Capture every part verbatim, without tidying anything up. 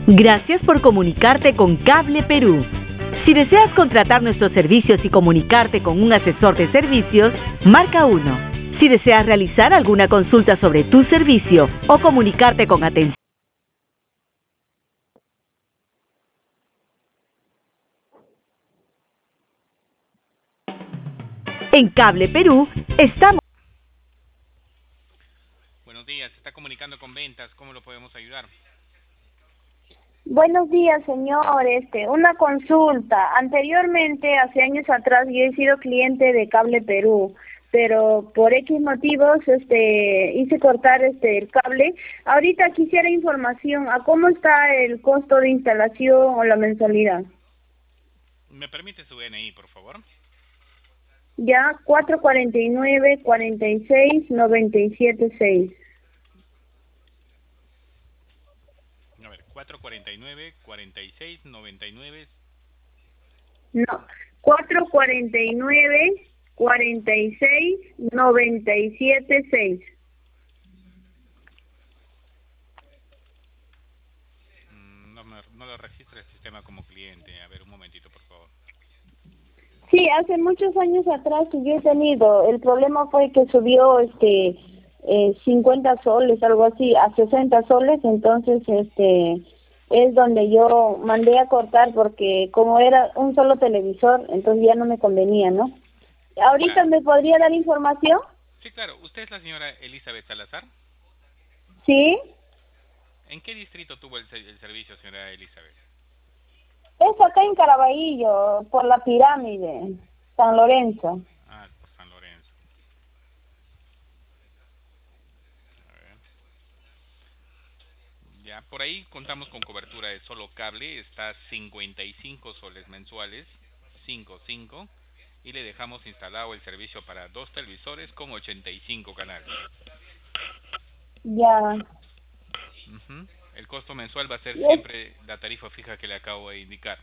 Gracias por comunicarte con Cable Perú. Si deseas contratar nuestros servicios y comunicarte con un asesor de servicios, marca uno. Si deseas realizar alguna consulta sobre tu servicio o comunicarte con atención en Cable Perú, estamos... Buenos días, se está comunicando con ventas, ¿cómo lo podemos ayudar? Buenos días, señor. Este, una consulta. Anteriormente, hace años atrás, yo he sido cliente de Cable Perú, pero por X motivos, este, hice cortar este el cable. Ahorita quisiera información a cómo está el costo de instalación o la mensualidad. ¿Me permite su D N I, por favor? Ya, cuatro cuarenta y nueve, cuarenta y seis, noventa y siete seis. A ver, cuatro cuarenta y nueve, cuarenta y seis, noventa y nueve. No, cuatro cuarenta y nueve, cuarenta y seis, noventa y siete seis. No, me, no lo registra el sistema como cliente. A ver, un momentito, por favor. Sí, hace muchos años atrás que yo he tenido. El problema fue que subió este eh, cincuenta soles, algo así, a sesenta soles. Entonces, este es donde yo mandé a cortar porque como era un solo televisor, entonces ya no me convenía, ¿no? ¿Ahorita Claro. me podría dar información? Sí, claro. ¿Usted es la señora Elizabeth Salazar? Sí. ¿En qué distrito tuvo el, el servicio, señora Elizabeth? Es acá en Caraballo, por la pirámide, San Lorenzo. Ah, por San Lorenzo. A ver. Ya, por ahí contamos con cobertura de solo cable. Está cincuenta y cinco soles mensuales, cincuenta y cinco. Y le dejamos instalado el servicio para dos televisores con ochenta y cinco canales. Ya. Uh-huh. El costo mensual va a ser Es, siempre la tarifa fija que le acabo de indicar.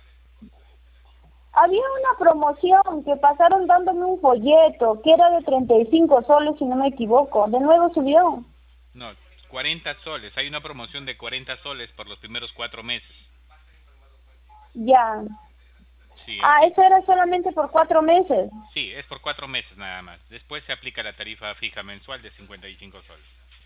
había una promoción que pasaron dándome un folleto que era de treinta y cinco soles, si no me equivoco. De nuevo subió. No, cuarenta soles. Hay una promoción de cuarenta soles por los primeros cuatro meses. Ya. Sí, Ah, así. eso era solamente por cuatro meses. Sí, es por cuatro meses nada más. Después se aplica la tarifa fija mensual de cincuenta y cinco soles.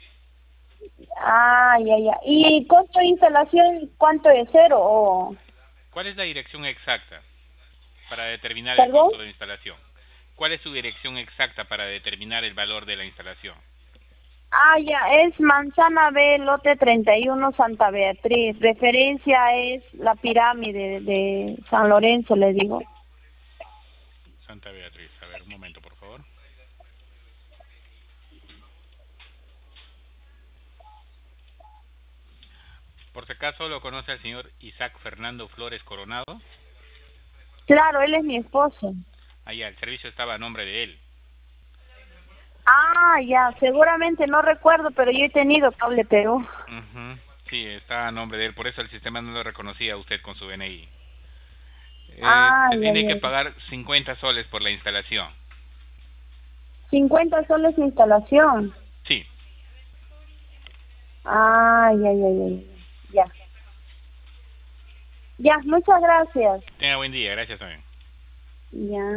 Ah, ya, ya. ¿Y costo de instalación cuánto es? ¿Cero o...? ¿Cuál es la dirección exacta para determinar el ¿Perdón? costo de instalación? ¿Cuál es su dirección exacta para determinar el valor de la instalación? Ah, ya, es Manzana B, lote treinta y uno, Santa Beatriz. Referencia es la pirámide de San Lorenzo, le digo. Santa Beatriz. A ver, un momento, por favor. Por si acaso lo conoce al señor Isaac Fernando Flores Coronado. Claro, él es mi esposo. Allá, el servicio estaba a nombre de él. Ah, ya, seguramente no recuerdo, pero yo he tenido Cable Perú. Uh-huh. Sí, está a nombre de él, por eso el sistema no lo reconocía a usted con su D N I. Eh, Ah, se ya, tiene que ya. pagar cincuenta soles por la instalación. cincuenta soles de instalación. Sí. Ah, ya, ya, ya, ya. Ya, ya, muchas gracias. Tenga buen día, gracias también. Ya.